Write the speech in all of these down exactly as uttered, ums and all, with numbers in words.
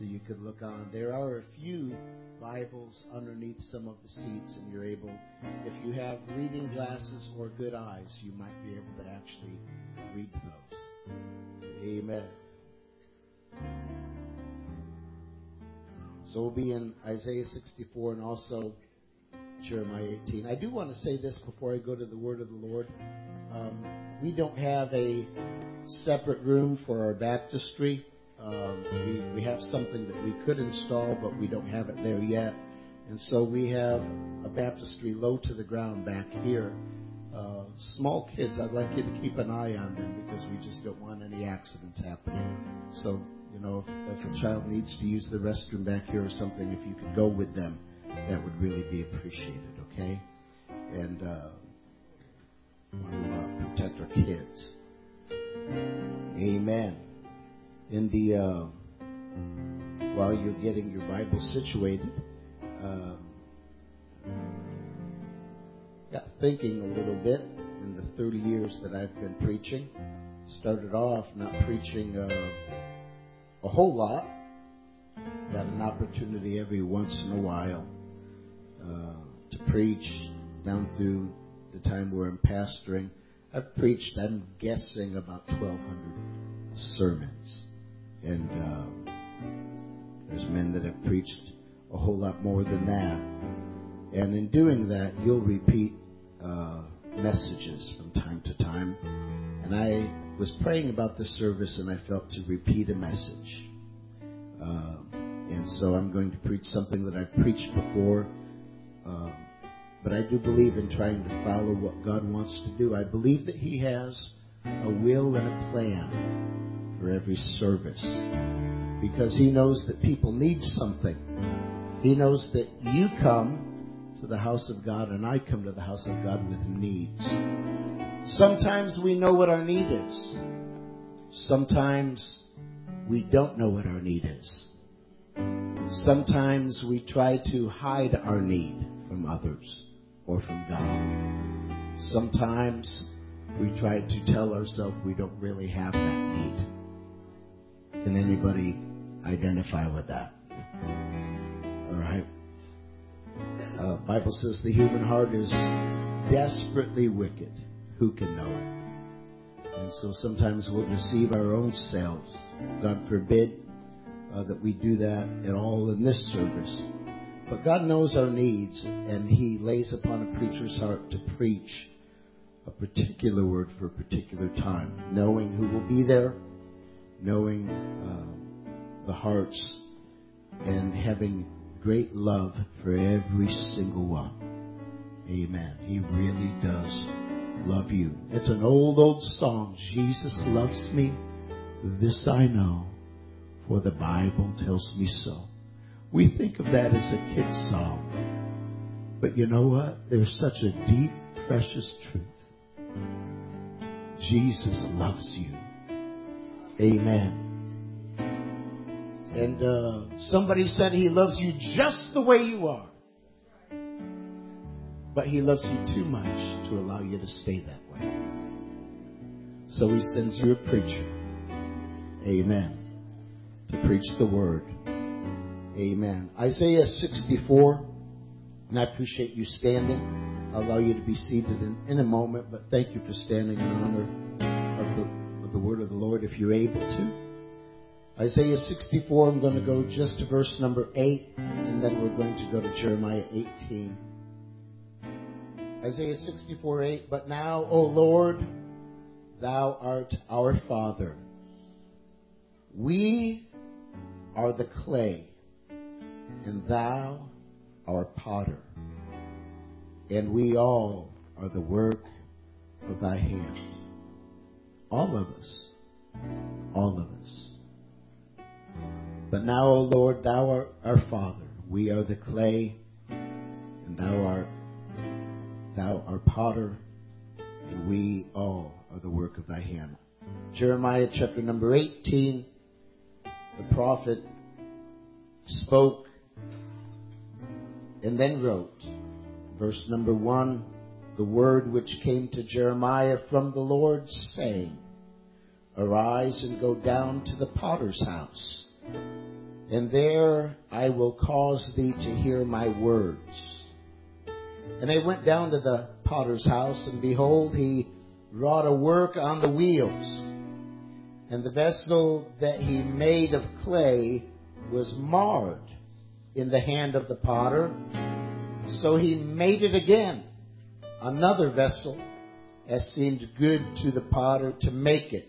you could look on. There are a few Bibles underneath some of the seats, and you're able, if you have reading glasses or good eyes, you might be able to actually read those. Amen. So we'll be in Isaiah sixty-four and also Jeremiah eighteen. I do want to say this before I go to the Word of the Lord. Um, we don't have a separate room for our baptistry. Um, we, we have something that we could install, but we don't have it there yet. And so we have a baptistry low to the ground back here. Uh, small kids, I'd like you to keep an eye on them because we just don't want any accidents happening. So, you know, if, if a child needs to use the restroom back here or something, if you could go with them, that would really be appreciated, okay? And uh, want to uh, protect our kids. Amen. In the uh, while you're getting your Bible situated, um, got thinking a little bit in the thirty years that I've been preaching. Started off not preaching uh, a whole lot. Got an opportunity every once in a while uh, to preach down through the time where I'm pastoring. I've preached, I'm guessing, about twelve hundred sermons. And uh, there's men that have preached a whole lot more than that. And in doing that, you'll repeat uh, messages from time to time. And I was praying about this service, and I felt to repeat a message. Uh, and so I'm going to preach something that I've preached before. Uh, but I do believe in trying to follow what God wants to do. I believe that He has a will and a plan for every service, because He knows that people need something. He knows that you come to the house of God and I come to the house of God with needs. Sometimes we know what our need is. Sometimes we don't know what our need is. Sometimes we try to hide our need from others or from God. Sometimes we try to tell ourselves we don't really have that need. Can anybody identify with that? All right. Uh, Bible says the human heart is desperately wicked. Who can know it? And so sometimes we'll deceive our own selves. God forbid uh, that we do that at all in this service. But God knows our needs, and He lays upon a preacher's heart to preach a particular word for a particular time, knowing who will be there, knowing uh, the hearts, and having great love for every single one. Amen. He really does love you. It's an old, old song. Jesus loves me, this I know, for the Bible tells me so. We think of that as a kid's song. But you know what? There's such a deep, precious truth. Jesus loves you. Amen. And uh, somebody said He loves you just the way you are. But He loves you too much to allow you to stay that way. So He sends you a preacher. Amen. To preach the word. Amen. Isaiah sixty-four. And I appreciate you standing. I'll allow you to be seated in, in a moment. But thank you for standing in honor of the, of the word of the Lord if you're able to. Isaiah sixty-four, I'm going to go just to verse number eight. And then we're going to go to Jeremiah eighteen. Isaiah sixty-four, eight. But now, O Lord, Thou art our Father. We are the clay, and Thou our potter, and we all are the work of Thy hand. All of us. All of us. But now, O Lord, Thou art our Father. We are the clay, and Thou art Thou art potter, and we all are the work of Thy hand. Jeremiah chapter number eighteen. The prophet spoke and then wrote. Verse number one, the word which came to Jeremiah from the Lord, saying, Arise and go down to the potter's house, and there I will cause thee to hear my words. And I went down to the potter's house, and behold, he wrought a work on the wheels. And the vessel that he made of clay was marred in the hand of the potter. So he made it again, another vessel, as seemed good to the potter to make it.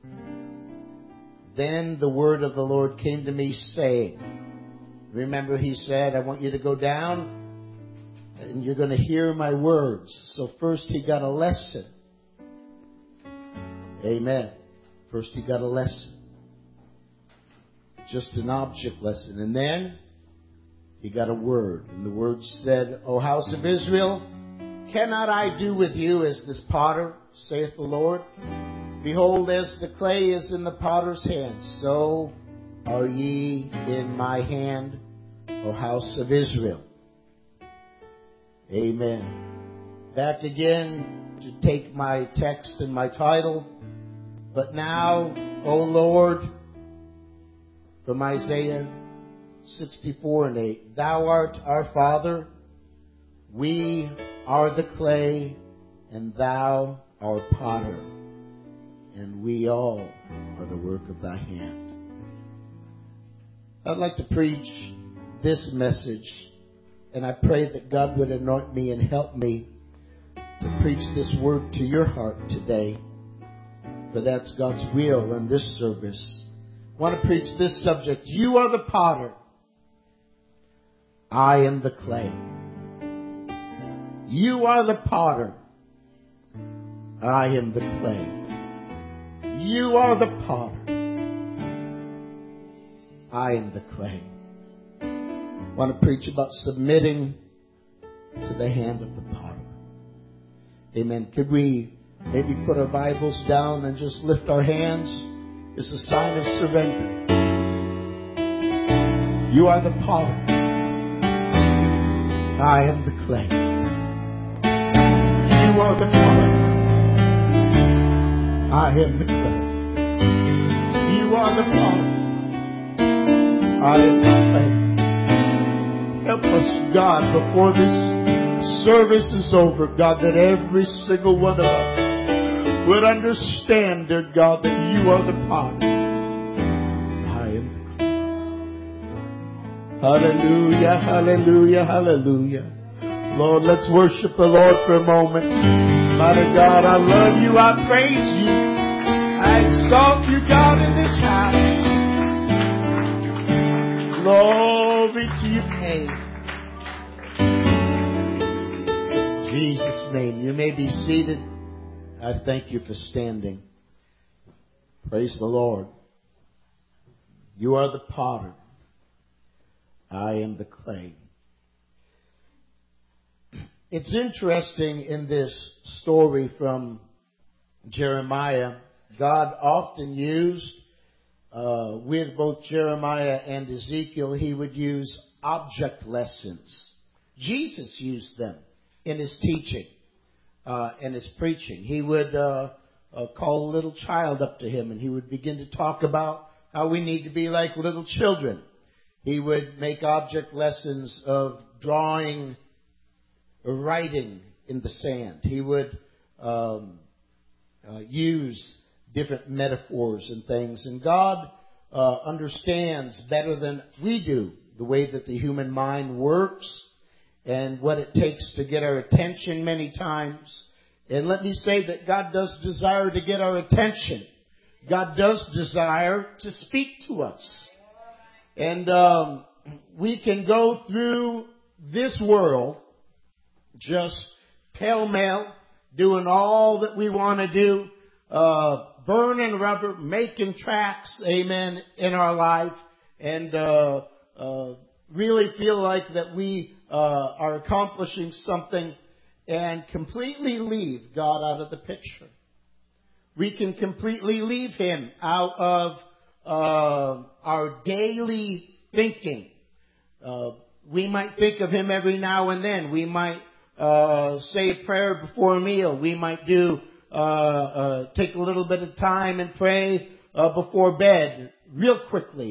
Then the word of the Lord came to me, saying, remember, he said, I want you to go down and you're going to hear my words. So first he got a lesson. Amen. First he got a lesson. Just an object lesson. And then he got a word. And the word said, O house of Israel, cannot I do with you as this potter, saith the Lord? Behold, as the clay is in the potter's hand, so are ye in my hand, O house of Israel. Amen. Back again to take my text and my title. But now, O Lord, from Isaiah sixty-four and eight, Thou art our Father, we are the clay, and Thou our potter, and we all are the work of Thy hand. I'd like to preach this message, and I pray that God would anoint me and help me to preach this word to your heart today. For that's God's will in this service. I want to preach this subject. You are the potter. I am the clay. You are the potter. I am the clay. You are the potter. I am the clay. I want to preach about submitting to the hand of the potter. Amen. Could we maybe put our Bibles down and just lift our hands? It's a sign of surrender. You are the potter. I am the clay. You are the potter. I am the clay. You are the potter. I am the clay. Help us, God, before this service is over, God, that every single one of us would understand, dear God, that you are the potter. I am the clay. Hallelujah, hallelujah, hallelujah. Lord, let's worship the Lord for a moment. Father God, I love you, I praise you. I exalt you, God, in this house. Glory to your name. In Jesus' name. You may be seated. I thank you for standing. Praise the Lord. You are the potter. I am the clay. It's interesting in this story from Jeremiah, God often used, uh, with both Jeremiah and Ezekiel, he would use object lessons. Jesus used them in his teaching. Uh, and his preaching. He would uh, uh, call a little child up to him, and he would begin to talk about how we need to be like little children. He would make object lessons of drawing or writing in the sand. He would um, uh, use different metaphors and things. And God uh, understands better than we do the way that the human mind works and what it takes to get our attention many times. And let me say that God does desire to get our attention. God does desire to speak to us. And um, we can go through this world just pell-mell, doing all that we want to do, uh, burning rubber, making tracks, amen, in our life, and uh, uh, really feel like that we Uh, are accomplishing something and completely leave God out of the picture. We can completely leave Him out of uh, our daily thinking. Uh, we might think of Him every now and then. We might uh, say a prayer before a meal. We might do uh, uh, take a little bit of time and pray uh, before bed real quickly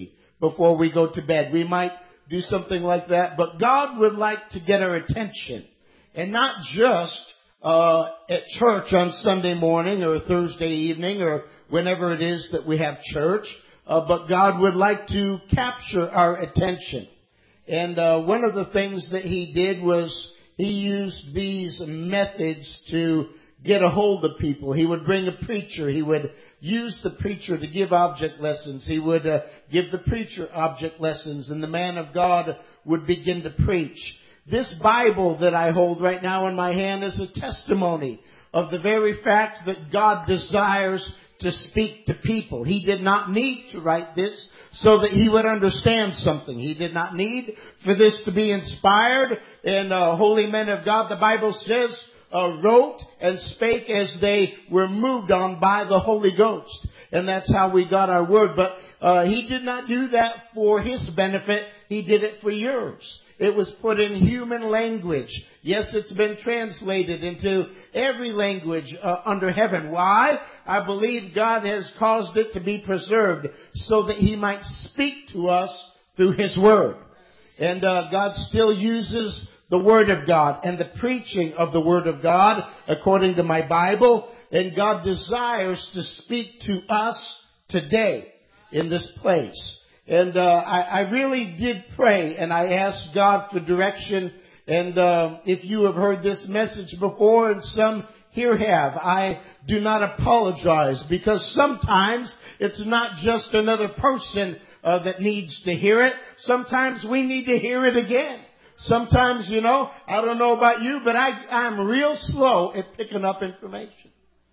before we go to bed. We might do something like that, but God would like to get our attention. And not just uh at church on Sunday morning or Thursday evening or whenever it is that we have church, uh, but God would like to capture our attention. And uh one of the things that He did was He used these methods to get a hold of people. He would bring a preacher. He would use the preacher to give object lessons. He would uh, give the preacher object lessons, and the man of God would begin to preach. This Bible that I hold right now in my hand is a testimony of the very fact that God desires to speak to people. He did not need to write this so that He would understand something. He did not need for this to be inspired. And uh, holy men of God, the Bible says, uh, wrote and spake as they were moved on by the Holy Ghost. And that's how we got our word. But uh, He did not do that for His benefit. He did it for yours. It was put in human language. Yes, it's been translated into every language uh, under heaven. Why? I believe God has caused it to be preserved so that He might speak to us through His Word. And uh, God still uses the Word of God and the preaching of the Word of God according to my Bible. And God desires to speak to us today in this place. And uh, I, I really did pray, and I asked God for direction. And uh, if you have heard this message before, and some here have, I do not apologize, because sometimes it's not just another person uh, that needs to hear it. Sometimes we need to hear it again. Sometimes, you know, I don't know about you, but I, I'm real slow at picking up information.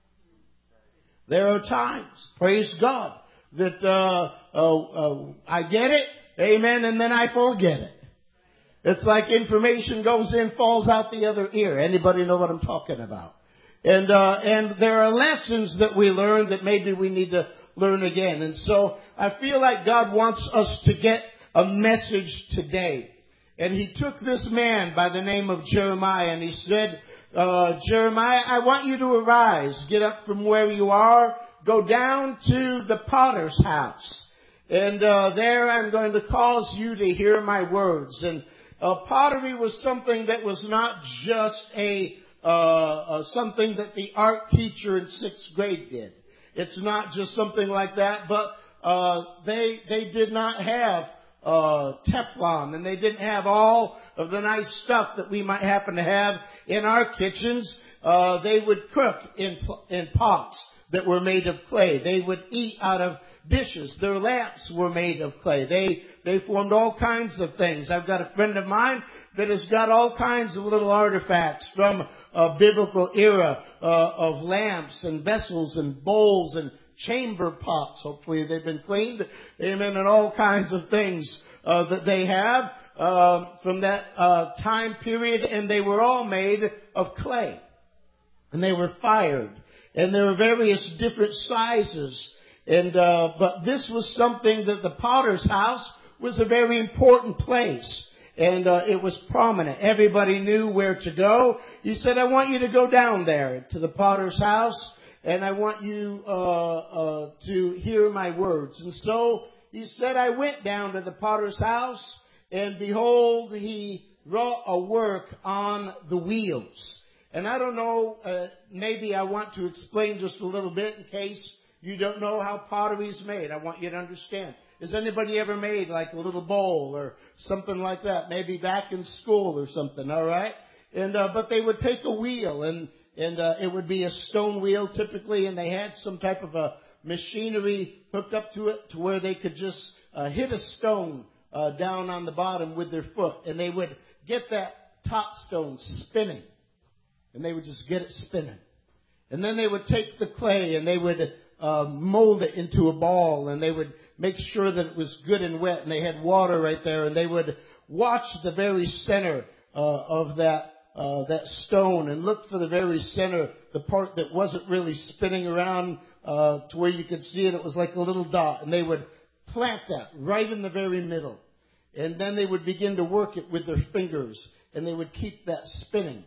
There are times, praise God, that uh, uh, uh, I get it, amen, and then I forget it. It's like information goes in, falls out the other ear. Anybody know what I'm talking about? And uh, and there are lessons that we learn that maybe we need to learn again. And so I feel like God wants us to get a message today. And He took this man by the name of Jeremiah, and He said, uh, Jeremiah, I want you to arise, get up from where you are, go down to the potter's house. And uh, there I'm going to cause you to hear my words. And uh, pottery was something that was not just a uh, uh, something that the art teacher in sixth grade did. It's not just something like that, but uh, they they did not have uh Teflon, and they didn't have all of the nice stuff that we might happen to have in our kitchens. Uh, they would cook in in pots that were made of clay. They would eat out of dishes. Their lamps were made of clay. They they formed all kinds of things. I've got a friend of mine that has got all kinds of little artifacts from a biblical era uh, of lamps and vessels and bowls and chamber pots. Hopefully they've been cleaned. Amen. And all kinds of things uh, that they have uh, from that uh, time period. And they were all made of clay. And they were fired. And there were various different sizes. And uh, but this was something that the potter's house was a very important place. And uh, it was prominent. Everybody knew where to go. He said, I want you to go down there to the potter's house, and I want you uh, uh, to hear my words. And so he said, I went down to the potter's house, and behold, he wrought a work on the wheels. And I don't know, uh, maybe I want to explain just a little bit in case you don't know how pottery is made. I want you to understand. Has anybody ever made like a little bowl or something like that? Maybe back in school or something, all right? And uh, but they would take a wheel, and and uh, it would be a stone wheel typically, and they had some type of a machinery hooked up to it to where they could just uh, hit a stone uh, down on the bottom with their foot, and they would get that top stone spinning, and they would just get it spinning. And then they would take the clay and they would uh, mold it into a ball, and they would make sure that it was good and wet, and they had water right there, and they would watch the very center uh, of that uh, that stone and look for the very center, the part that wasn't really spinning around uh, to where you could see it. It was like a little dot, and they would plant that right in the very middle. And then they would begin to work it with their fingers, and they would keep that spinning.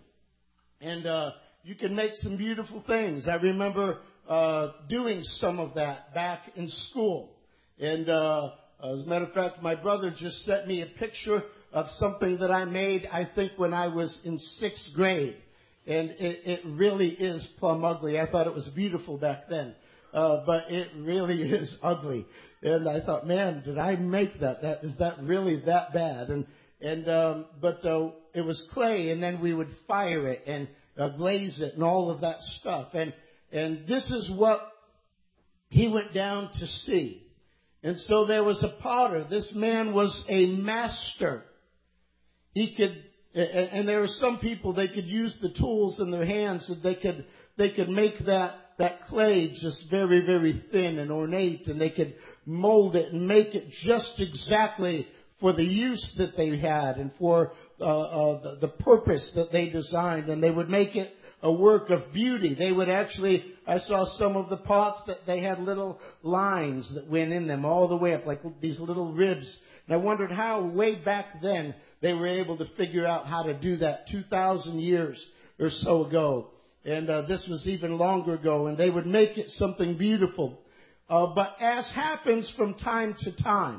And uh, you can make some beautiful things. I remember uh, doing some of that back in school. And uh, as a matter of fact, my brother just sent me a picture of something that I made, I think, when I was in sixth grade. And it, it really is plumb ugly. I thought it was beautiful back then. Uh, but it really is ugly. And I thought, man, did I make that? That is that really that bad? And, and, um, but, uh, it was clay, and then we would fire it and uh, glaze it and all of that stuff. And, and this is what he went down to see. And so there was a potter. This man was a master. He could, and there were some people, they could use the tools in their hands, and they could, they could make that, that clay just very, very thin and ornate, and they could mold it and make it just exactly for the use that they had and for uh, uh, the, the purpose that they designed. And they would make it a work of beauty. They would actually, I saw some of the pots that they had little lines that went in them all the way up, like these little ribs. And I wondered how way back then they were able to figure out how to do that two thousand years or so ago. And uh, this was even longer ago. And they would make it something beautiful. Uh, but as happens from time to time,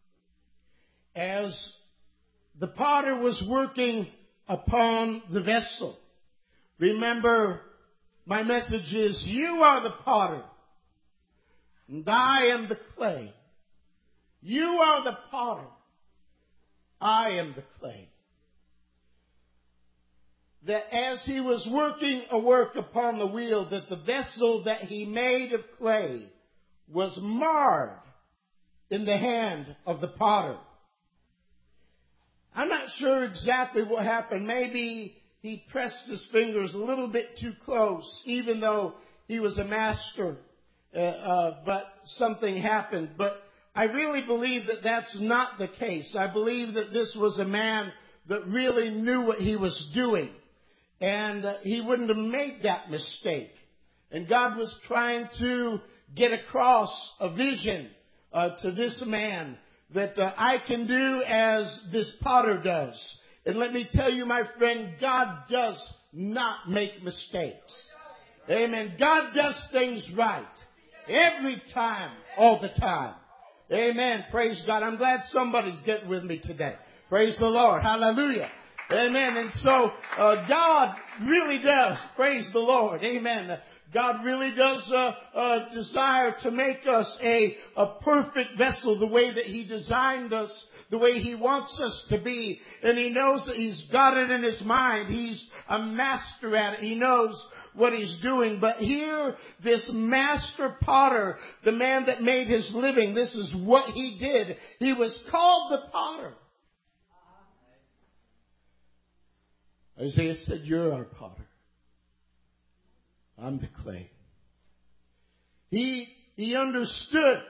as the potter was working upon the vessel, remember, my message is, you are the potter, and I am the clay. You are the potter, I am the clay. That as he was working a work upon the wheel, that the vessel that he made of clay was marred in the hand of the potter. I'm not sure exactly what happened. Maybe he pressed his fingers a little bit too close, even though he was a master. Uh, uh, but something happened. But I really believe that that's not the case. I believe that this was a man that really knew what he was doing. And uh, he wouldn't have made that mistake. And God was trying to get across a vision uh, to this man that uh, I can do as this potter does. And let me tell you, my friend, God does not make mistakes. Amen. God does things right. Every time, all the time. Amen. Praise God. I'm glad somebody's getting with me today. Praise the Lord. Hallelujah. Amen. And so, uh, God really does. Praise the Lord. Amen. God really does uh, uh, desire to make us a, a perfect vessel the way that He designed us, the way He wants us to be. And He knows that He's got it in His mind. He's a master at it. He knows what He's doing. But here, this master potter, the man that made his living, this is what he did. He was called the potter. Isaiah said, you're our potter. I'm the clay. He, he understood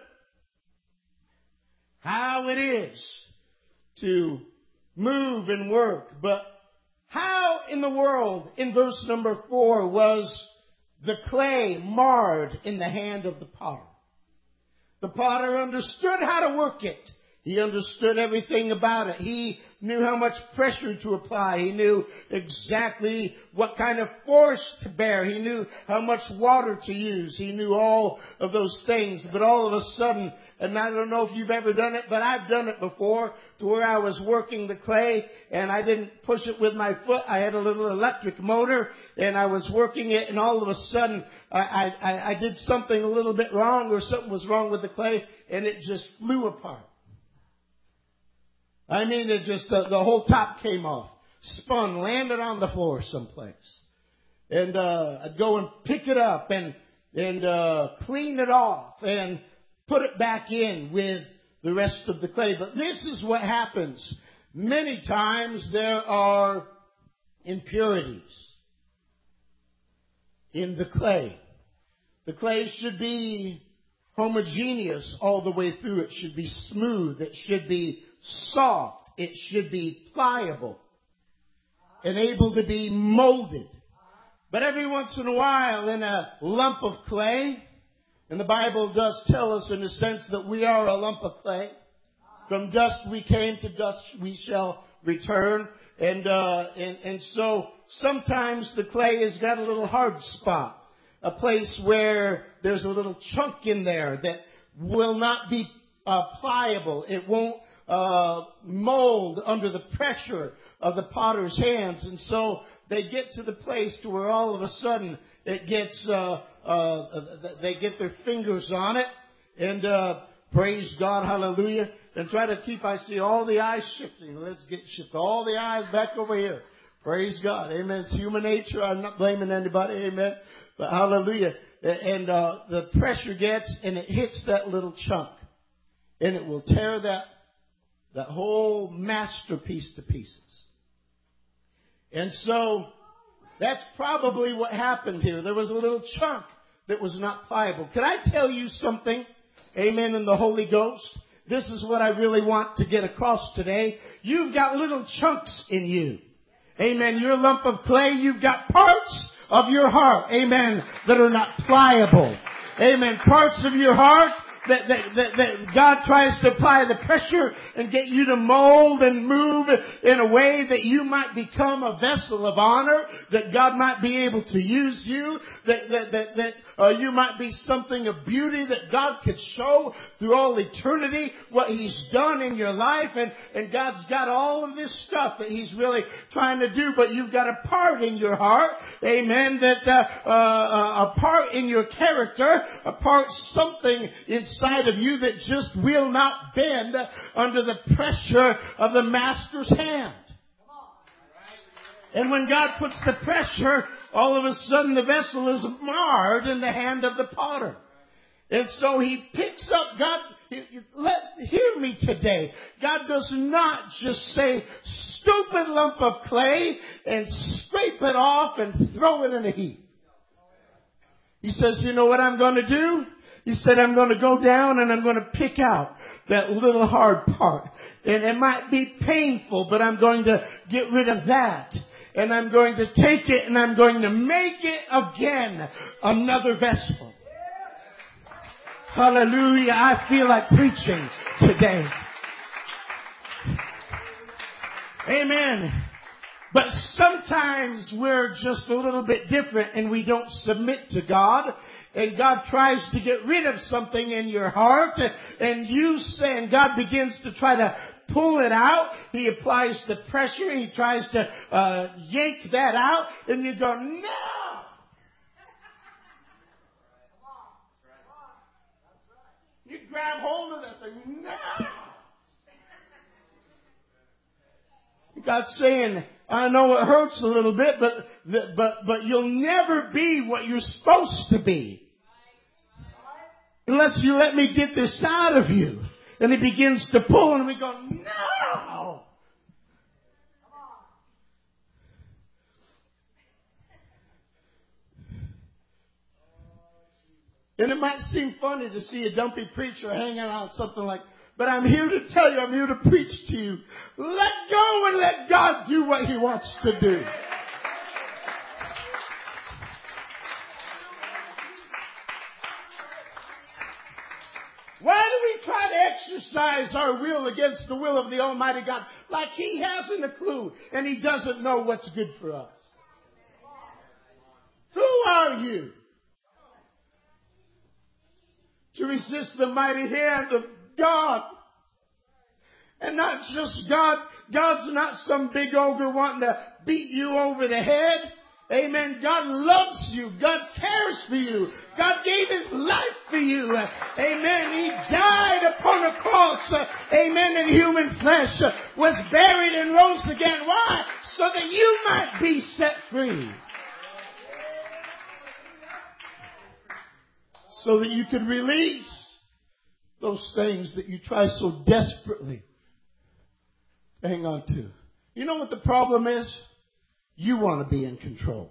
how it is to move and work. But how in the world, in verse number four, was the clay marred in the hand of the potter? The potter understood how to work it. He understood everything about it. He knew how much pressure to apply. He knew exactly what kind of force to bear. He knew how much water to use. He knew all of those things. But all of a sudden, and I don't know if you've ever done it, but I've done it before, to where I was working the clay and I didn't push it with my foot. I had a little electric motor and I was working it, and all of a sudden I, I, I did something a little bit wrong, or something was wrong with the clay, and it just flew apart. I mean, it just, the, the whole top came off, spun, landed on the floor someplace. And, uh, I'd go and pick it up and, and, uh, clean it off and put it back in with the rest of the clay. But this is what happens. Many times there are impurities in the clay. The clay should be homogeneous all the way through. It should be smooth. It should be soft. It should be pliable and able to be molded. But every once in a while, in a lump of clay, and the Bible does tell us in a sense that we are a lump of clay. From dust we came, to dust we shall return. And, uh, and, and so sometimes the clay has got a little hard spot. A place where there's a little chunk in there that will not be uh, pliable. It won't uh, mold under the pressure of the potter's hands. And so they get to the place to where all of a sudden it gets, uh, uh, they get their fingers on it. And uh, praise God, hallelujah. And try to keep, I see all the eyes shifting. Let's get shift all the eyes back over here. Praise God. Amen. It's human nature. I'm not blaming anybody. Amen. But hallelujah. And uh, the pressure gets and it hits that little chunk. And it will tear that, that whole masterpiece to pieces. And so that's probably what happened here. There was a little chunk that was not pliable. Can I tell you something? Amen. In the Holy Ghost. This is what I really want to get across today. You've got little chunks in you. Amen. You're a lump of clay. You've got parts of your heart. Amen. That are not pliable. Amen. Parts of your heart that, that, that, that God tries to apply the pressure and get you to mold and move in a way that you might become a vessel of honor, that God might be able to use you, that, that, that, that uh, you might be something of beauty that God could show through all eternity what He's done in your life. And, and God's got all of this stuff that He's really trying to do, but you've got a part in your heart, amen, that uh, uh, a part in your character, a part something inside of you that just will not bend under the pressure of the Master's hand. And when God puts the pressure, all of a sudden the vessel is marred in the hand of the potter. And so He picks up, God, let, hear me today. God does not just say, stupid lump of clay, and scrape it off and throw it in a heap. He says, you know what I'm going to do? He said, I'm going to go down and I'm going to pick out that little hard part. And it might be painful, but I'm going to get rid of that. And I'm going to take it and I'm going to make it again another vessel. Hallelujah. I feel like preaching today. Amen. But sometimes we're just a little bit different and we don't submit to God. And God tries to get rid of something in your heart. And you say, and God begins to try to pull it out. He applies the pressure. He tries to uh, yank that out. And you go, no! You grab hold of that thing. No! God's saying, I know it hurts a little bit, but, but, but you'll never be what you're supposed to be. Unless you let me get this out of you. And He begins to pull and we go, no! And it might seem funny to see a dumpy preacher hanging out something like, but I'm here to tell you, I'm here to preach to you. Let go and let God do what He wants to do. Why do we try to exercise our will against the will of the Almighty God like He hasn't a clue and He doesn't know what's good for us? Who are you to resist the mighty hand of God? And not just God. God's not some big ogre wanting to beat you over the head. Amen. God loves you. God cares for you. God gave His life for you. Amen. He died upon a cross. Amen. In human flesh. Was buried and rose again. Why? So that you might be set free. So that you could release those things that you try so desperately to hang on to. You know what the problem is? You want to be in control.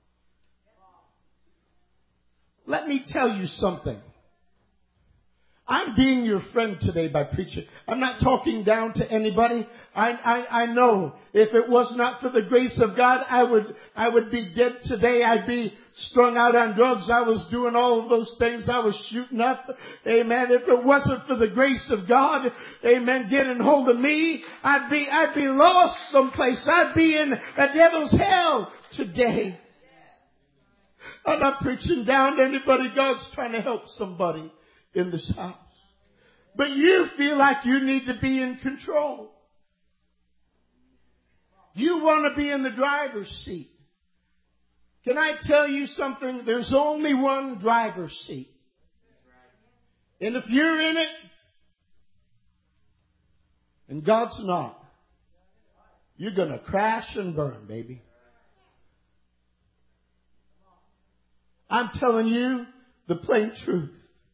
Let me tell you something. I'm being your friend today by preaching. I'm not talking down to anybody. I, I, I know if it was not for the grace of God, I would, I would be dead today. I'd be strung out on drugs. I was doing all of those things. I was shooting up. Amen. If it wasn't for the grace of God, amen, getting hold of me, I'd be, I'd be lost someplace. I'd be in a devil's hell today. I'm not preaching down to anybody. God's trying to help somebody in this house. but you feel like you need to be in control. You want to be in the driver's seat. Can I tell you something? There's only one driver's seat. And if you're in it, and God's not, you're going to crash and burn, baby. I'm telling you the plain truth.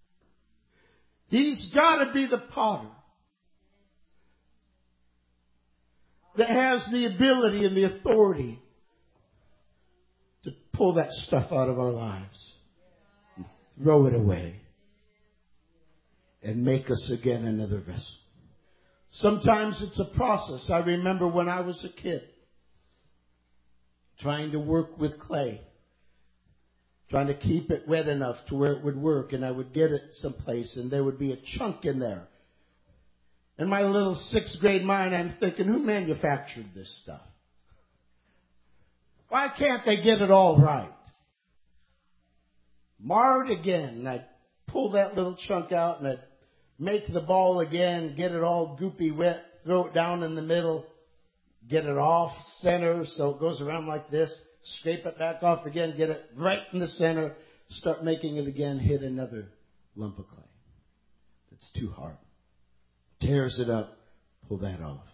He's got to be the potter that has the ability and the authority to pull that stuff out of our lives and throw it away and make us again another vessel. Sometimes it's a process. I remember when I was a kid trying to work with clay, trying to keep it wet enough to where it would work, and I would get it someplace and there would be a chunk in there. In my little sixth grade mind, I'm thinking, who manufactured this stuff? Why can't they get it all right? Mar it again, and I'd pull that little chunk out and I'd make the ball again, get it all goopy wet, throw it down in the middle, get it off center so it goes around like this, scrape it back off again, get it right in the center, start making it again, hit another lump of clay that's too hard. Tears it up, pull that off.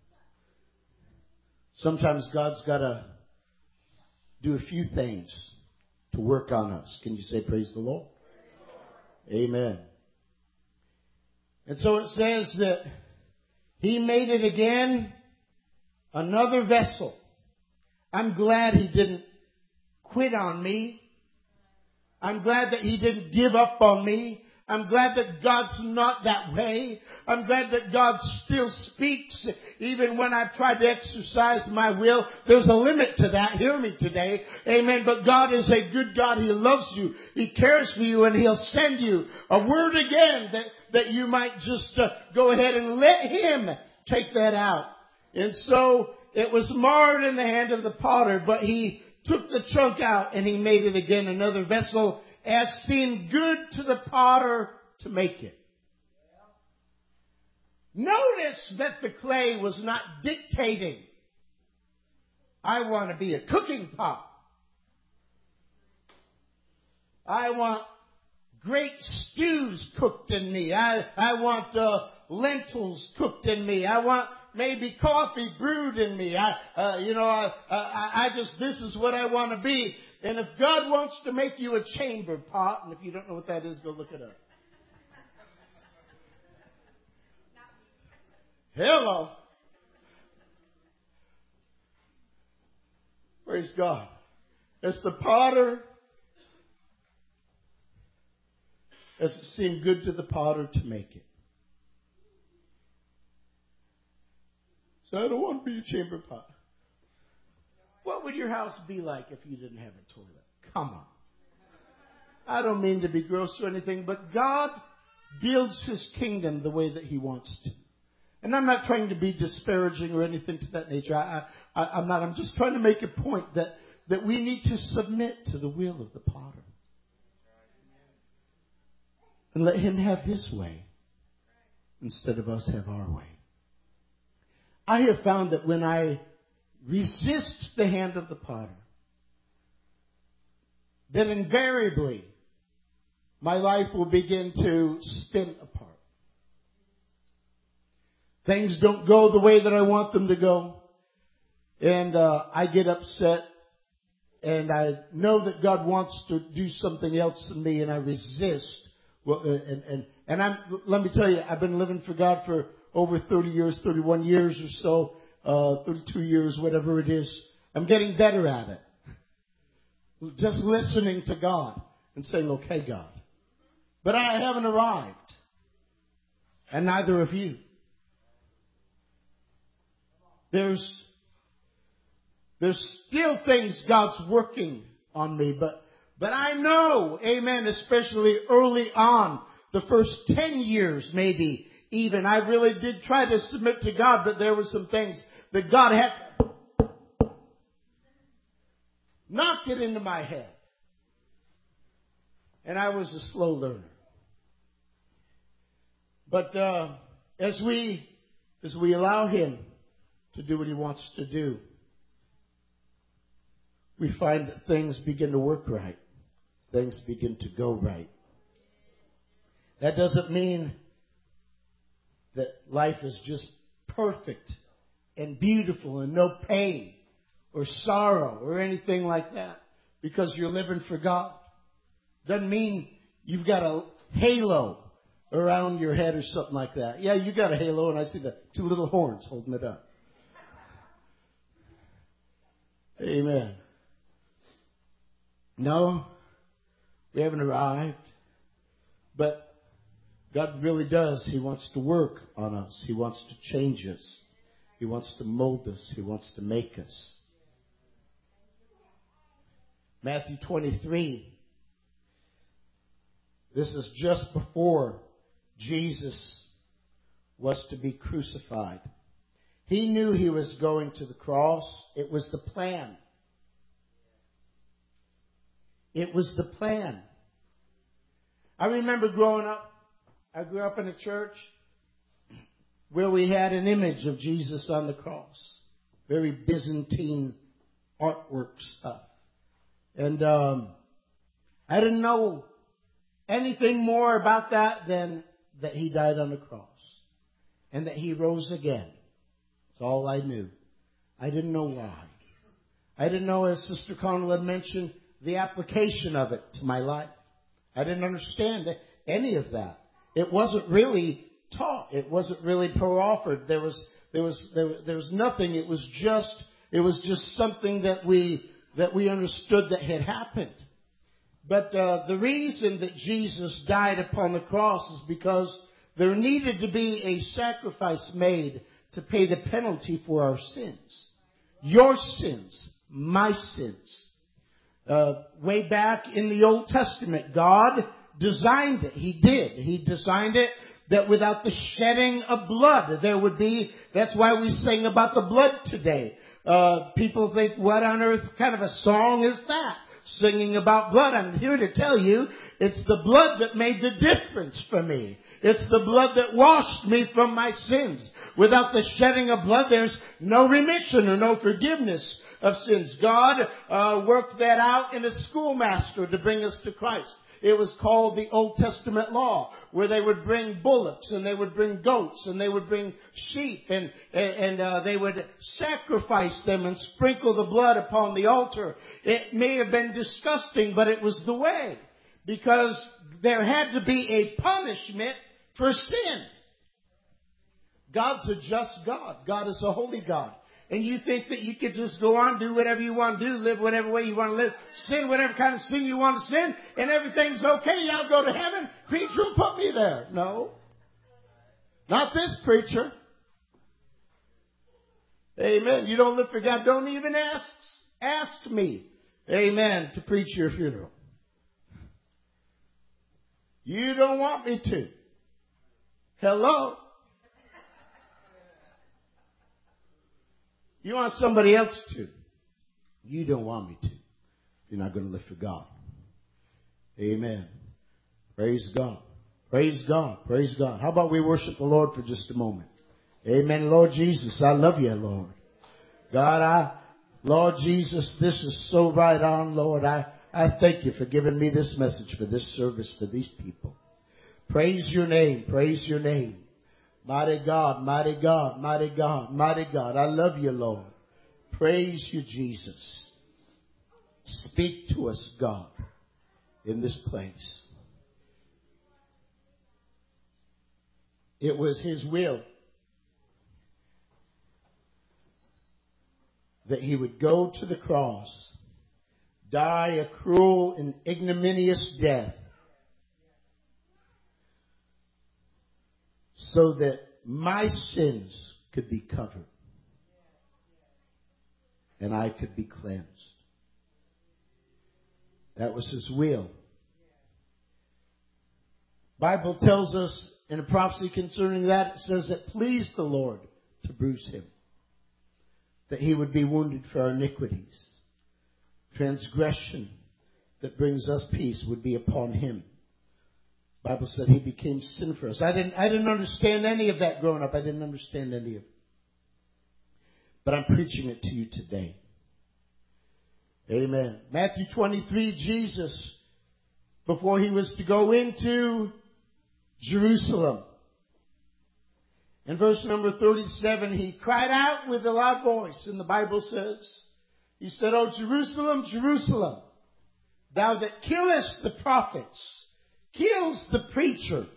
Sometimes God's got to do a few things to work on us. Can you say praise the Lord? Amen. And so it says that He made it again another vessel. I'm glad He didn't quit on me. I'm glad that He didn't give up on me. I'm glad that God's not that way. I'm glad that God still speaks even when I've tried to exercise my will. There's a limit to that. Hear me today. Amen. But God is a good God. He loves you. He cares for you, and He'll send you a word again that, that you might just uh, go ahead and let Him take that out. And so it was marred in the hand of the potter, but He took the chunk out and He made it again another vessel, as seemed good to the potter to make it. Notice that the clay was not dictating, I want to be a cooking pot. I want great stews cooked in me. I, I want uh, lentils cooked in me. I want maybe coffee brewed in me. I, uh, you know, I, I, I just, this is what I want to be. And if God wants to make you a chamber pot, and if you don't know what that is, go look it up. Hello. Praise God. As the potter, as it seemed good to the potter to make it. So I don't want to be a chamber pot. What would your house be like if you didn't have a toilet? Come on. I don't mean to be gross or anything, but God builds His kingdom the way that He wants to. And I'm not trying to be disparaging or anything to that nature. I, I, I'm not. I'm just trying to make a point that, that we need to submit to the will of the potter. And let Him have His way instead of us have our way. I have found that when I resist the hand of the potter, that invariably my life will begin to spin apart. Things don't go the way that I want them to go. And uh, I get upset. And I know that God wants to do something else in me, and I resist. Well, and and, and I'm, let me tell you, I've been living for God for over thirty years, thirty-one years or so. Uh, thirty-two years, whatever it is. I'm getting better at it. Just listening to God and saying, okay, God. But I haven't arrived. And neither have you. There's, there's still things God's working on me, but, but I know, amen, especially early on, the first ten years maybe, even, I really did try to submit to God, but there were some things that God had knocked it into my head. And I was a slow learner. But uh, as we as we allow Him to do what He wants to do, we find that things begin to work right. Things begin to go right. That doesn't mean that life is just perfect and beautiful and no pain or sorrow or anything like that because you're living for God. Doesn't mean you've got a halo around your head or something like that. Yeah, you got a halo, and I see the two little horns holding it up. Amen. No, we haven't arrived. But God really does. He wants to work on us. He wants to change us. He wants to mold us. He wants to make us. Matthew twenty-three. This is just before Jesus was to be crucified. He knew He was going to the cross. It was the plan. It was the plan. I remember growing up, I grew up in a church where we had an image of Jesus on the cross. Very Byzantine artwork stuff. And um, I didn't know anything more about that than that He died on the cross and that He rose again. That's all I knew. I didn't know why. I didn't know, as Sister Connell had mentioned, the application of it to my life. I didn't understand any of that. It wasn't really taught. It wasn't really pro-offered. There was there was there, there was nothing. It was just it was just something that we that we understood that had happened. But uh, the reason that Jesus died upon the cross is because there needed to be a sacrifice made to pay the penalty for our sins. Your sins, my sins. Uh, way back in the Old Testament, God designed it. He did. He designed it that without the shedding of blood, there would be, that's why we sing about the blood today. Uh, people think, what on earth kind of a song is that? Singing about blood. I'm here to tell you, it's the blood that made the difference for me. It's the blood that washed me from my sins. Without the shedding of blood, there's no remission or no forgiveness of sins. God uh, worked that out in a schoolmaster to bring us to Christ. It was called the Old Testament law, where they would bring bullocks and they would bring goats and they would bring sheep and and uh, they would sacrifice them and sprinkle the blood upon the altar. It may have been disgusting, but it was the way, because there had to be a punishment for sin. God's a just God. God is a holy God. And you think that you could just go on, do whatever you want to do, live whatever way you want to live, sin whatever kind of sin you want to sin, and everything's okay, I'll go to heaven. Preacher will put me there. No. Not this preacher. Amen. You don't live for God. Don't even ask, ask me, amen, to preach your funeral. You don't want me to. Hello. You want somebody else to. You don't want me to. You're not going to live for God. Amen. Praise God. Praise God. Praise God. How about we worship the Lord for just a moment? Amen. Lord Jesus, I love you, Lord. God, I, Lord Jesus, this is so right on, Lord. I, I thank you for giving me this message, for this service, for these people. Praise your name. Praise your name. Mighty God, mighty God, mighty God, mighty God. I love you, Lord. Praise you, Jesus. Speak to us, God, in this place. It was His will that He would go to the cross, die a cruel and ignominious death, so that my sins could be covered and I could be cleansed. That was His will. Bible tells us in a prophecy concerning that, it says it pleased the Lord to bruise Him, that He would be wounded for our iniquities. Transgression that brings us peace would be upon Him. The Bible said he became sin for us. I didn't, I didn't understand any of that growing up. I didn't understand any of it. But I'm preaching it to you today. Amen. Matthew twenty-three, Jesus, before he was to go into Jerusalem, in verse number thirty-seven, he cried out with a loud voice, and the Bible says, he said, "O Jerusalem, Jerusalem, thou that killest the prophets, kills the preachers,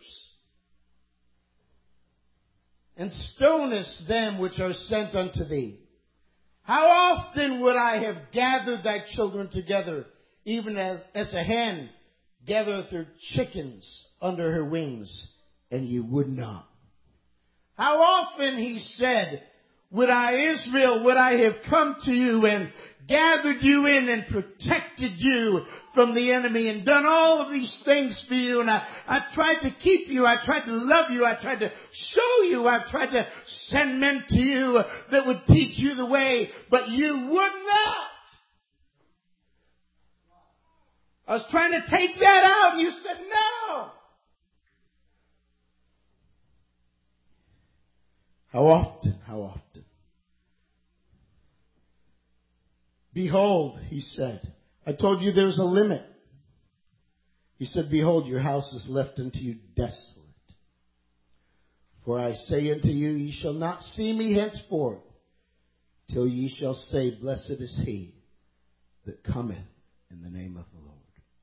and stonest them which are sent unto thee. How often would I have gathered thy children together, even as, as a hen gathereth her chickens under her wings, and ye would not. How often, he said, would I, Israel, would I have come to you and gathered you in and protected you from the enemy and done all of these things for you. And I, I tried to keep you. I tried to love you. I tried to show you. I tried to send men to you that would teach you the way, but you would not. I was trying to take that out. You said no. How often, how often? Behold, he said, I told you there's a limit. He said, behold, your house is left unto you desolate. For I say unto you, ye shall not see me henceforth, till ye shall say, blessed is he that cometh in the name of the Lord.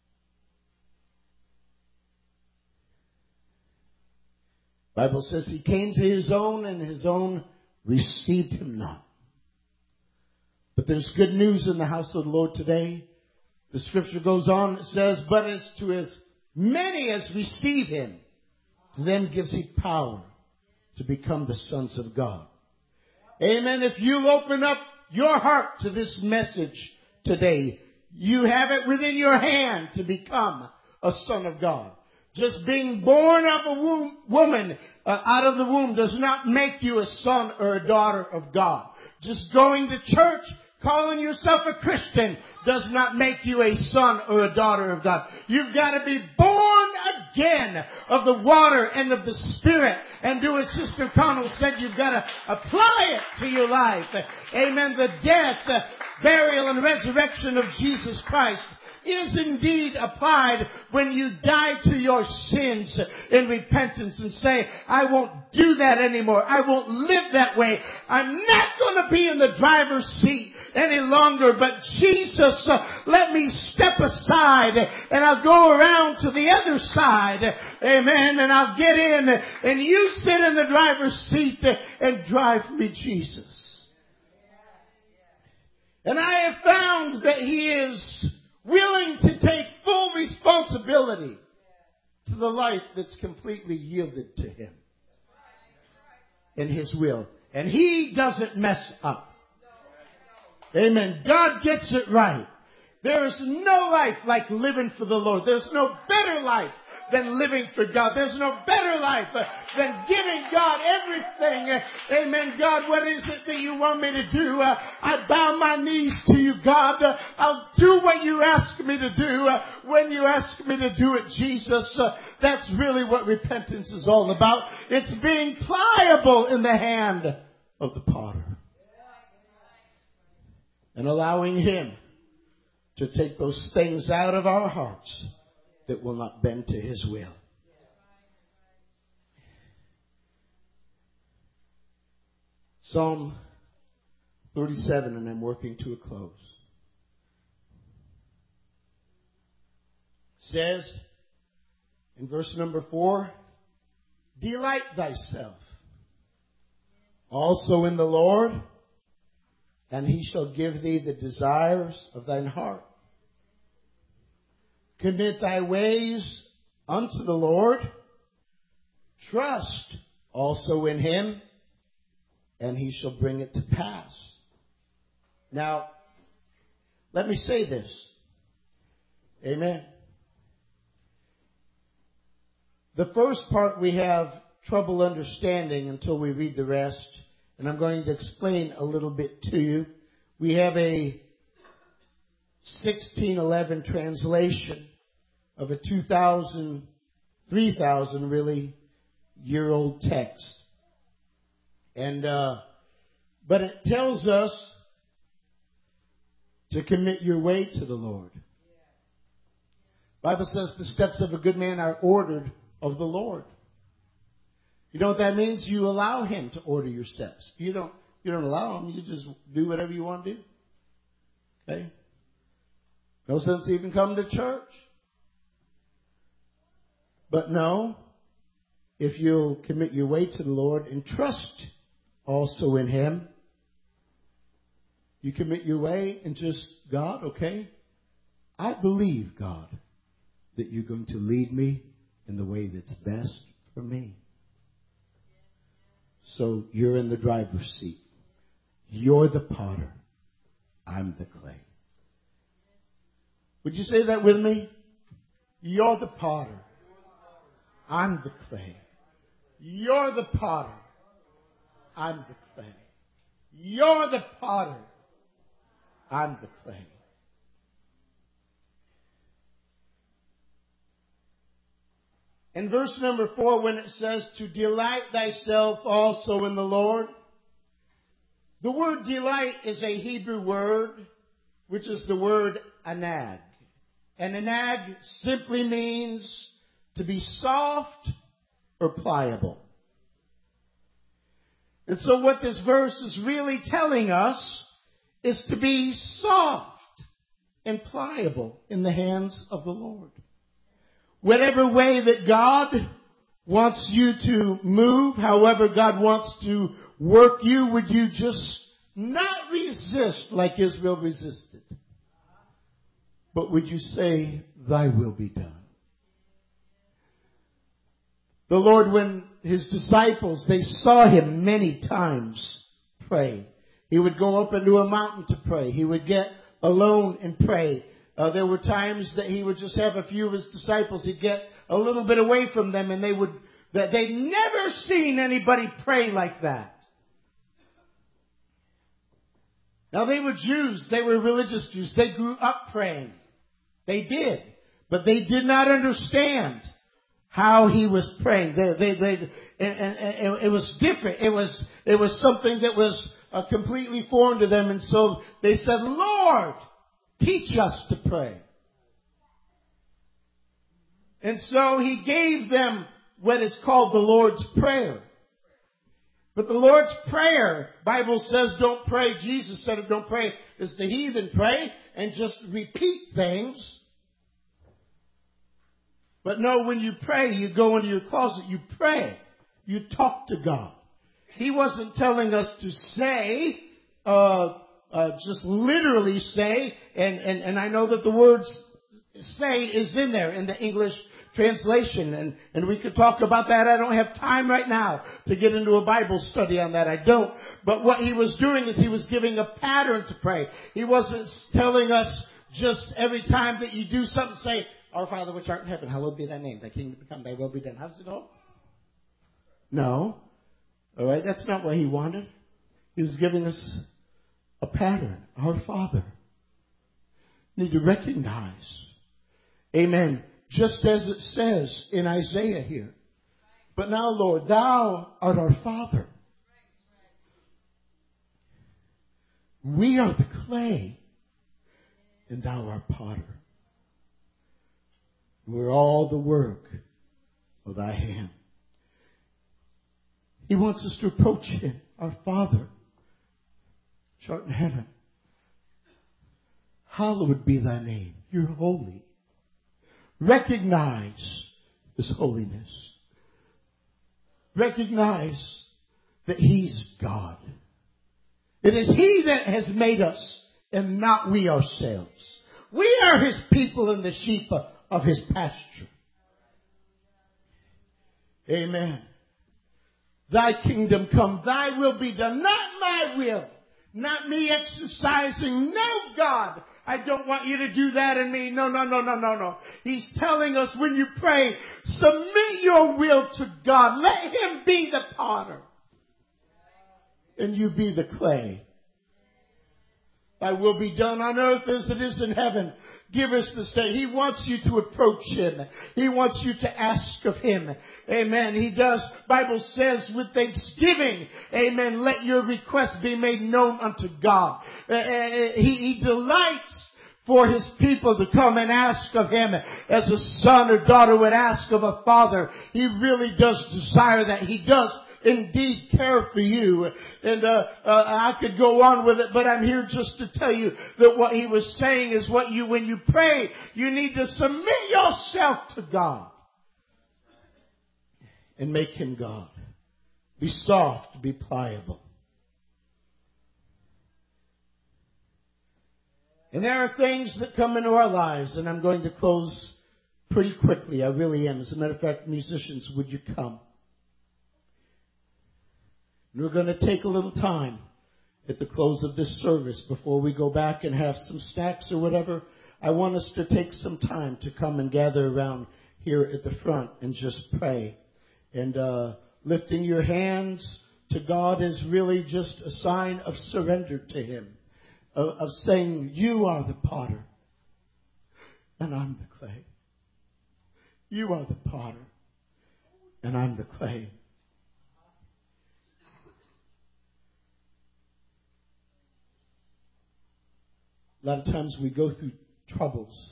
The Bible says he came to his own, and his own received him not. But there's good news in the house of the Lord today. The scripture goes on, it says, but as to as many as receive him, to them gives he power to become the sons of God. Amen. If you open up your heart to this message today, you have it within your hand to become a son of God. Just being born of a womb, woman uh, out of the womb does not make you a son or a daughter of God. Just going to church, calling yourself a Christian, does not make you a son or a daughter of God. You've got to be born again of the water and of the Spirit. And do as Sister Connell said, you've got to apply it to your life. Amen. The death, the burial, and resurrection of Jesus Christ is indeed applied when you die to your sins in repentance and say, I won't do that anymore. I won't live that way. I'm not going to be in the driver's seat any longer, but Jesus, uh, let me step aside and I'll go around to the other side. Amen. And I'll get in and you sit in the driver's seat and drive for me, Jesus. And I have found that he is willing to take full responsibility to the life that's completely yielded to him in his will. And he doesn't mess up. Amen. God gets it right. There is no life like living for the Lord. There's no better life than living for God. There's no better life than giving God everything. Amen. God, what is it that you want me to do? Uh, I bow my knees to you, God. Uh, I'll do what you ask me to do uh, when you ask me to do it, Jesus. Uh, that's really what repentance is all about. It's being pliable in the hand of the potter and allowing him to take those things out of our hearts that will not bend to his will. Psalm thirty-seven, and I'm working to a close, says in verse number four, delight thyself also in the Lord, and he shall give thee the desires of thine heart. Commit thy ways unto the Lord. Trust also in him, and he shall bring it to pass. Now, let me say this. Amen. The first part we have trouble understanding until we read the rest, and I'm going to explain a little bit to you. We have a sixteen eleven translation of a two thousand three thousand really year old text. And, uh, but it tells us to commit your way to the Lord. Bible says the steps of a good man are ordered of the Lord. You know what that means? You allow Him to order your steps. You don't, you don't allow Him. You just do whatever you want to do. Okay? No sense even coming to church. But no, if you'll commit your way to the Lord and trust also in Him, you commit your way and just, God, okay, I believe, God, that you're going to lead me in the way that's best for me. So you're in the driver's seat. You're the potter. I'm the clay. Would you say that with me? You're the potter. I'm the clay. You're the potter. I'm the clay. You're the potter. I'm the clay. In verse number four, when it says to delight thyself also in the Lord, the word delight is a Hebrew word, which is the word anag. And anag simply means to be soft or pliable. And so what this verse is really telling us is to be soft and pliable in the hands of the Lord. Whatever way that God wants you to move, however God wants to work you, would you just not resist like Israel resisted? But would you say, thy will be done? The Lord, when His disciples, they saw Him many times pray. He would go up into a mountain to pray. He would get alone and pray. Uh, there were times that He would just have a few of His disciples. He'd get a little bit away from them, and they would, that they'd never seen anybody pray like that. Now they were Jews. They were religious Jews. They grew up praying. They did. But they did not understand how He was praying. They, they, they, and, and, and it was different. It was, it was something that was uh, completely foreign to them. And so they said, Lord, teach us to pray. And so He gave them what is called the Lord's Prayer. But the Lord's Prayer, Bible says don't pray. Jesus said it, don't pray as the heathen pray and just repeat things. But no, when you pray, you go into your closet, you pray. You talk to God. He wasn't telling us to say, uh, uh, just literally say, and, and, and I know that the word say is in there in the English translation, and, and we could talk about that. I don't have time right now to get into a Bible study on that. I don't. But what He was doing is He was giving a pattern to pray. He wasn't telling us just every time that you do something, say, Our Father which art in heaven, hallowed be thy name. Thy kingdom come, thy will be done. How does it go? No. All right, that's not what He wanted. He was giving us a pattern. Our Father. You need to recognize. Amen. Just as it says in Isaiah here. But now, Lord, thou art our Father. We are the clay, and thou art potter. We're all the work of thy hand. He wants us to approach Him, our Father, which art in heaven. Hallowed be thy name. You're holy. Recognize His holiness. Recognize that He's God. It is He that has made us and not we ourselves. We are His people and the sheep of His pasture. Amen. Thy kingdom come, thy will be done. Not my will. Not me exercising. No, God, I don't want you to do that in me. No, no, no, no, no, no. He's telling us when you pray, submit your will to God. Let Him be the potter. And you be the clay. Thy will be done on earth as it is in heaven. Give us this day. He wants you to approach Him. He wants you to ask of Him. Amen. He does. Bible says with thanksgiving, amen, let your request be made known unto God. Uh, he, he delights for His people to come and ask of Him as a son or daughter would ask of a father. He really does desire that. He does indeed care for you. And uh, uh, I could go on with it, but I'm here just to tell you that what He was saying is what you, when you pray, you need to submit yourself to God and make Him God. Be soft, be pliable. And there are things that come into our lives, and I'm going to close pretty quickly. I really am. As a matter of fact, musicians, would you come? We're going to take a little time at the close of this service before we go back and have some snacks or whatever. I want us to take some time to come and gather around here at the front and just pray. And uh, lifting your hands to God is really just a sign of surrender to Him, of, of saying, you are the potter and I'm the clay. You are the potter and I'm the clay. A lot of times we go through troubles,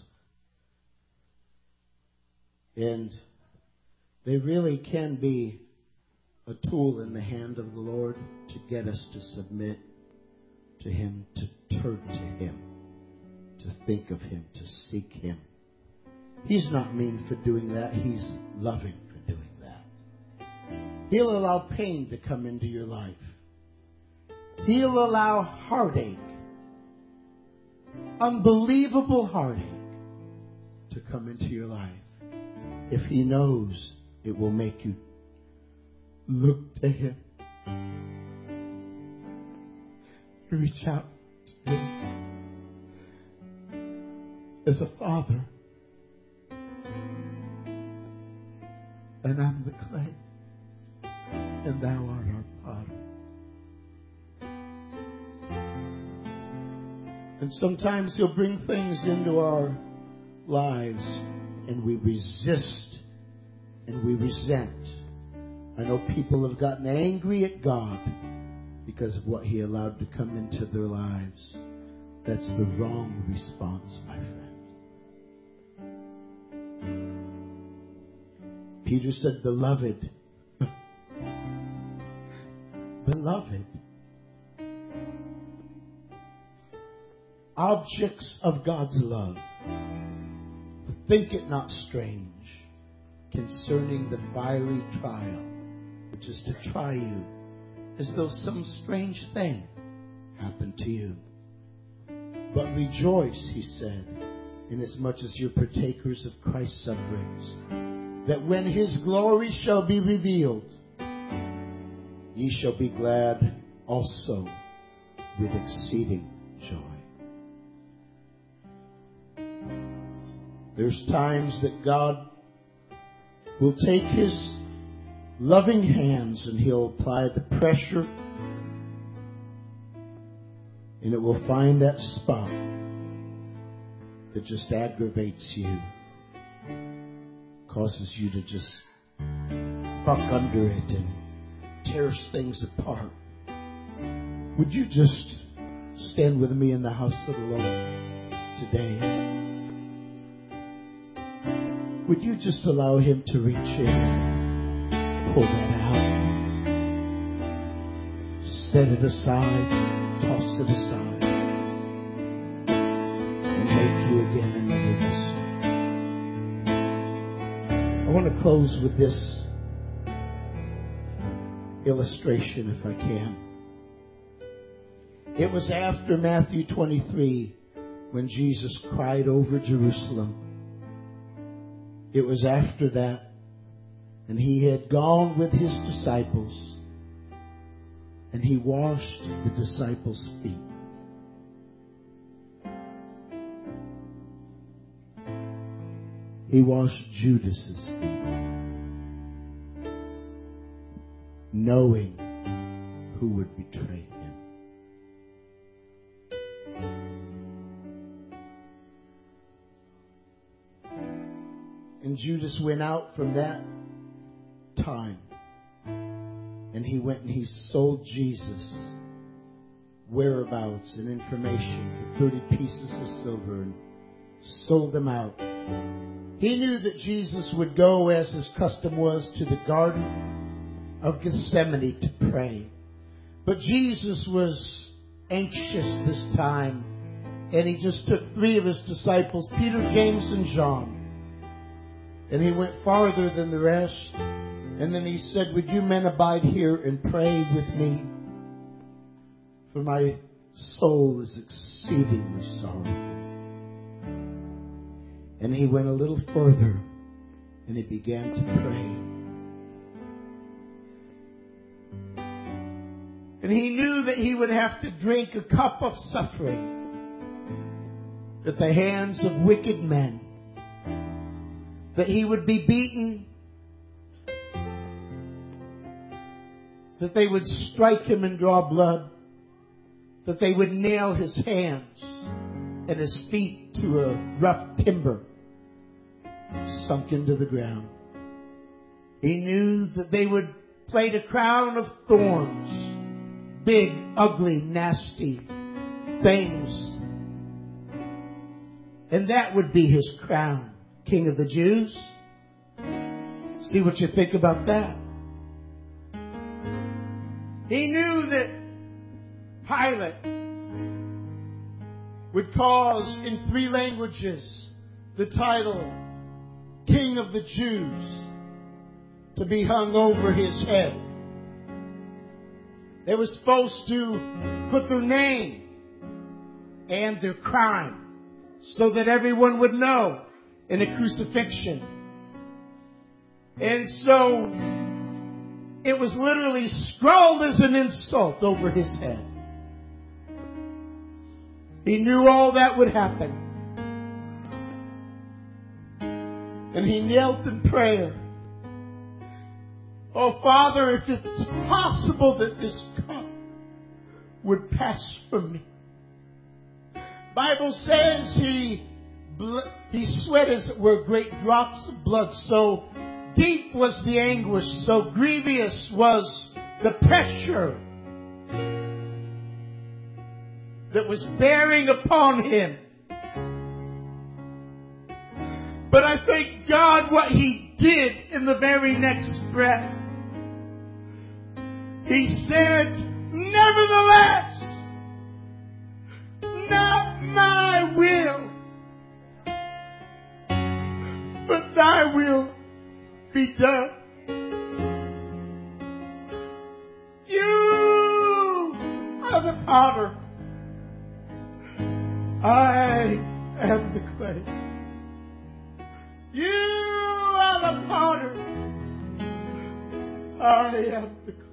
and they really can be a tool in the hand of the Lord to get us to submit to Him, to turn to Him, to think of Him, to seek Him. He's not mean for doing that. He's loving for doing that. He'll allow pain to come into your life. He'll allow heartache, unbelievable heartache, to come into your life if He knows it will make you look to Him, reach out to Him as a father. And I'm the clay, and Thou art our potter. And sometimes He'll bring things into our lives and we resist and we resent. I know people have gotten angry at God because of what He allowed to come into their lives. That's the wrong response, my friend. Peter said, beloved, beloved, objects of God's love, think it not strange concerning the fiery trial, which is to try you, as though some strange thing happened to you. But rejoice, he said, inasmuch as you're partakers of Christ's sufferings, that when His glory shall be revealed, ye shall be glad also with exceeding joy. There's times that God will take His loving hands and He'll apply the pressure, and it will find that spot that just aggravates you, causes you to just buck under it and tears things apart. Would you just stand with me in the house of the Lord today? Would you just allow Him to reach in, pull that out, set it aside, toss it aside, and make you again another vessel? I want to close with this illustration, if I can. It was after Matthew twenty-three when Jesus cried over Jerusalem. It was after that, and He had gone with His disciples, and He washed the disciples' feet. He washed Judas's feet, knowing who would betray Him. And Judas went out from that time. And he went and he sold Jesus whereabouts and information for thirty pieces of silver and sold them out. He knew that Jesus would go, as his custom was, to the Garden of Gethsemane to pray. But Jesus was anxious this time, and he just took three of his disciples, Peter, James, and John. And he went farther than the rest. And then he said, would you men abide here and pray with me? For my soul is exceedingly sorrowful. And he went a little further and he began to pray. And he knew that he would have to drink a cup of suffering at the hands of wicked men. That he would be beaten. That they would strike him and draw blood. That they would nail his hands and his feet to a rough timber sunk into the ground. He knew that they would plait a crown of thorns, big, ugly, nasty things. And that would be his crown, King of the Jews. See what you think about that. He knew that Pilate would cause in three languages the title King of the Jews to be hung over his head. They were supposed to put their name and their crime so that everyone would know in a crucifixion. And so it was literally scrawled as an insult over his head. He knew all that would happen. And he knelt in prayer. Oh, Father, if it's possible that this cup would pass from me. Bible says he, he sweat, as it were, great drops of blood. So deep was the anguish, so grievous was the pressure that was bearing upon him. But I thank God what he did in the very next breath. He said, nevertheless, not my will, but thy will be done. You are the potter. I am the clay. You are the potter. I am the clay.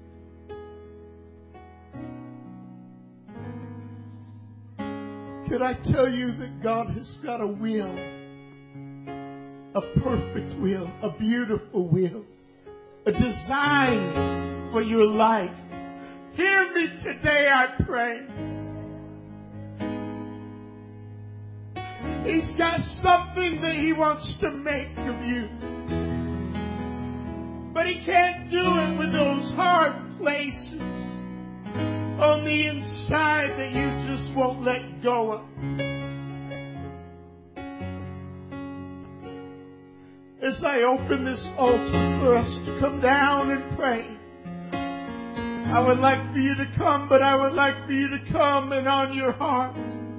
Can I tell you that God has got a will? A perfect will, a beautiful will, a design for your life. Hear me today, I pray. He's got something that he wants to make of you. But he can't do it with those hard places on the inside that you just won't let go of. As I open this altar for us to come down and pray, I would like for you to come, but I would like for you to come and on your heart,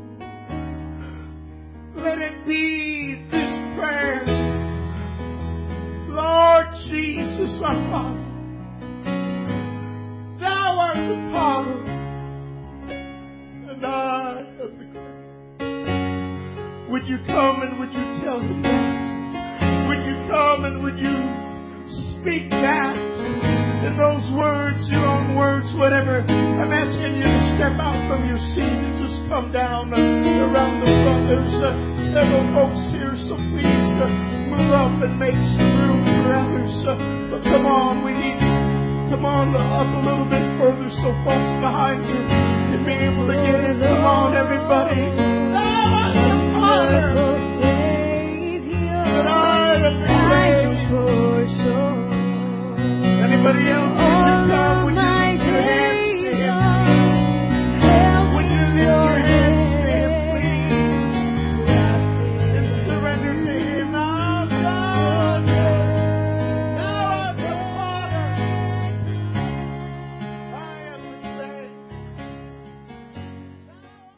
let it be this prayer. Lord Jesus, our Father, thou art the potter, and I am the clay. Would you come and would you tell him that? Would you come and would you speak that in those words, your own words, whatever? I'm asking you to step out from your seat and just come down uh, around the front. There's uh, several folks here, so please uh, move up and make some room for others. Uh, but come on, we need come on up a little bit further so folks behind you can be able to get in. Come on, everybody.